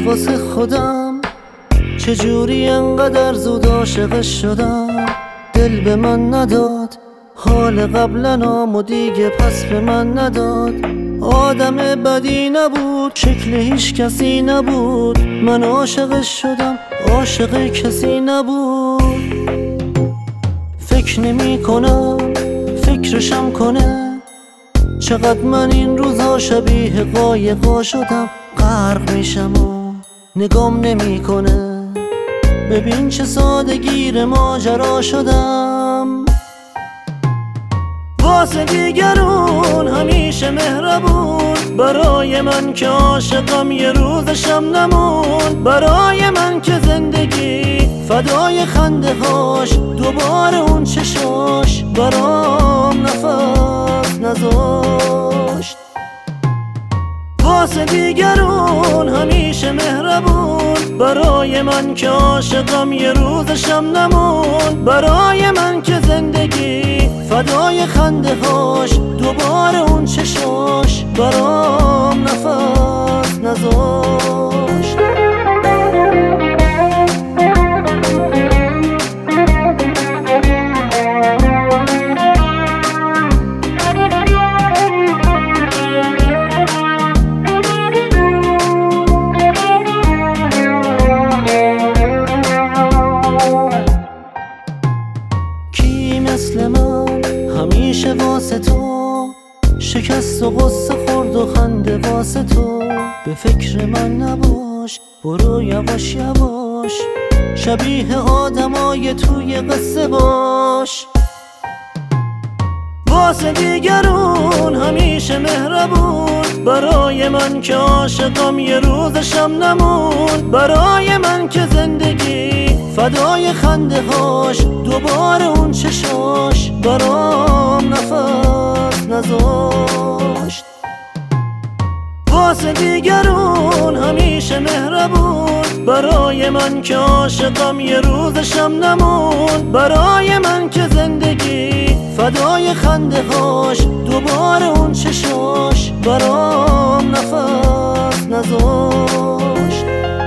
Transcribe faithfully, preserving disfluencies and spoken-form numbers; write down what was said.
واسه خودم چجوری انقدر زود عاشقش شدم. دل به من نداد، حال قبلنامو دیگه پس به من نداد. آدم بدی نبود، شکل هیچ کسی نبود. من عاشقش شدم، عاشق کسی نبود. فکر نمی کنم فکرشم کنه، چقدر من این روزا شبیه قایقا شدم. غرق میشم و نگام نمی کنه، ببین چه ساده گیر ماجرا شدم. واسه دیگرون همیشه مهربون، برای من که عاشقم یه روزشم نمون. برای من که زندگی فدای خنده هاش، دوباره اون چشاش برام نفس نذاشت. واسه دیگرون همیشه مهربون، برای من که عاشقم یه روزشم نمون. برای من که زندگی فدای خنده هاش، دوباره اون چشاش برام نفس نذاشت. مثل من همیشه واسه تو شکست و غصه خورد و خنده واسه تو. به فکر من نباش، برو یواش یواش، شبیه آدمای توی قصه باش. واسه دیگرون همیشه مهربون، برای من که عاشقم یه روزشم نمون. برای من که زندگی فدای خنده هاش، دوباره اون چشاش برام نفس نذاشت. واسه دیگرون همیشه مهربون، برای من که عاشقم یه روزشم نمون. برای من که زندگی فدای خنده هاش، دوباره اون چشاش برام نفس نذاشت.